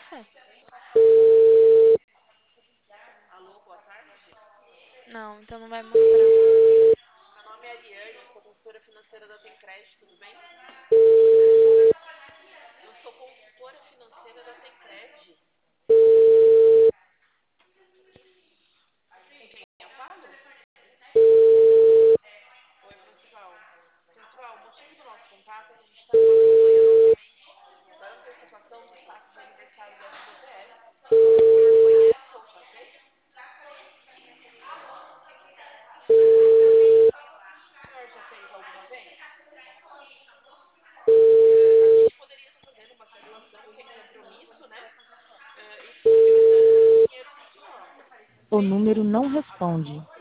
É. Alô, boa tarde. Não, então não vai mostrar. Meu nome é Ariane, sou consultora financeira da Tencred, tudo bem? Eu sou consultora financeira da Tencred. Com quem eu falo? Oi, principal. Principal, o motivo do nosso contato é que a gente está numa campanha novamente da antecipação do saque de aniversário do FGTS. O senhor conhece ou já fez? O senhor já fez alguma vez? A gente poderia estar fazendo uma simulação sem compromisso, né? E disponibilizando esse dinheiro no senhor. O Tem número não alguma responde. atuação?